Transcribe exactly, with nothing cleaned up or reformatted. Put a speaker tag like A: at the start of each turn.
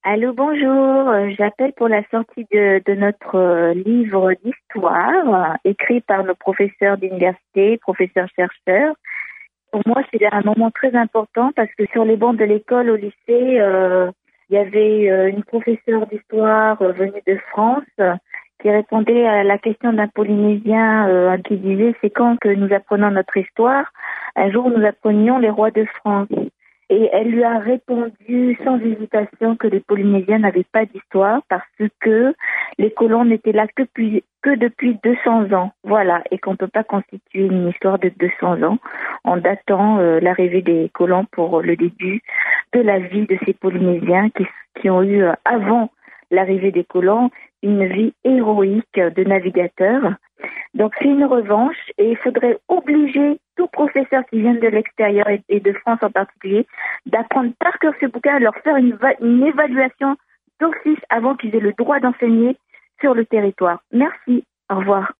A: Allô, bonjour. Euh, J'appelle pour la sortie de, de notre euh, livre d'histoire, euh, écrit par nos professeurs d'université, professeurs-chercheurs. Pour moi, c'est un moment très important parce que sur les bancs de l'école, au lycée, euh, il y avait euh, une professeure d'histoire euh, venue de France euh, qui répondait à la question d'un Polynésien euh, qui disait « C'est quand que nous apprenons notre histoire ?» Un jour, nous apprenions les rois de France. Et elle lui a répondu sans hésitation que les Polynésiens n'avaient pas d'histoire parce que les colons n'étaient là que, puis, que depuis deux cents ans. Voilà, et qu'on ne peut pas constituer une histoire de deux cents ans en datant euh, l'arrivée des colons pour le début de la vie de ces Polynésiens qui, qui ont eu, euh, avant l'arrivée des colons, une vie héroïque de navigateurs. Donc c'est une revanche et il faudrait obliger tout professeur qui vient de l'extérieur et de France en particulier d'apprendre par cœur ce bouquin et leur faire une, une évaluation d'office avant qu'ils aient le droit d'enseigner sur le territoire. Merci, au revoir.